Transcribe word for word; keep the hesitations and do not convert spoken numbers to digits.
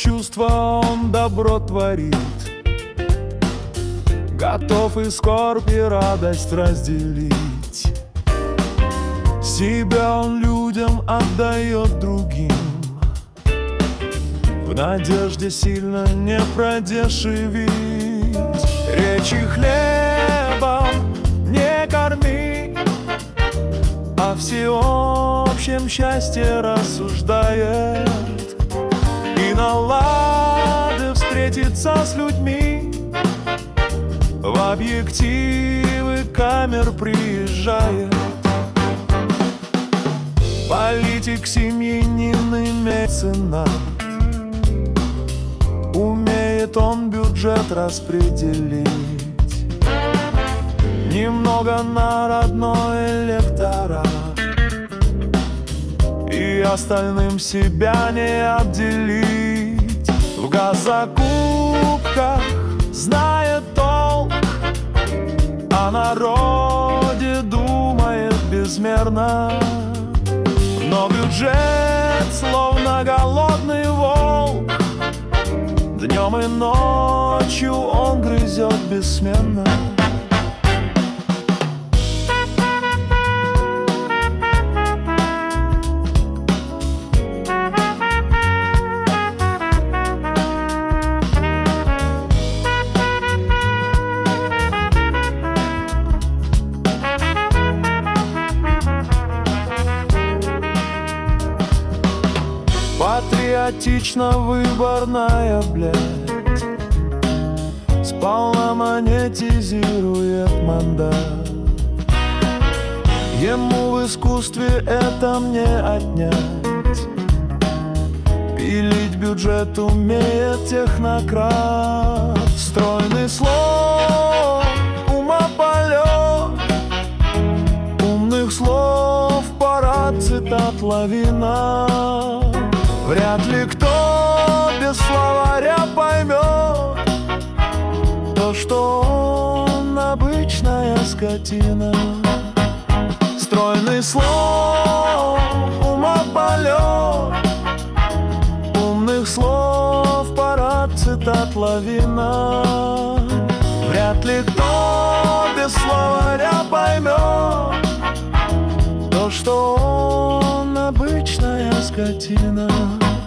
чувства он добро творит, готов и скорбь, и радость разделить. Себя он людям отдает другим, в надежде сильно не продешевить. Речи хлебом не корми, о всеобщем счастье рассуждает, и на лады встретиться с людьми, в объективы камер приезжает. Политик семьянин имеет сына, умеет он бюджет распределить, немного на родной электорат, и остальным себя не обделить. В газокупках знает толк, о народе думает безмерно, но бюджет словно голодный волк, днем и ночью он грызет бессменно. Патриотично выборная, блядь, сполна монетизирует мандат. Ему в искусстве это мне отнять, пилить бюджет умеет технократ. Стройный слог, умополет, умных слов парад, цитат лавина. Вряд ли кто без словаря поймет то, что он обычная скотина. Стройный слог, умополет, умных слов парад, цитат лавина. Вряд ли кто без словаря поймет то, что он обычная скотина.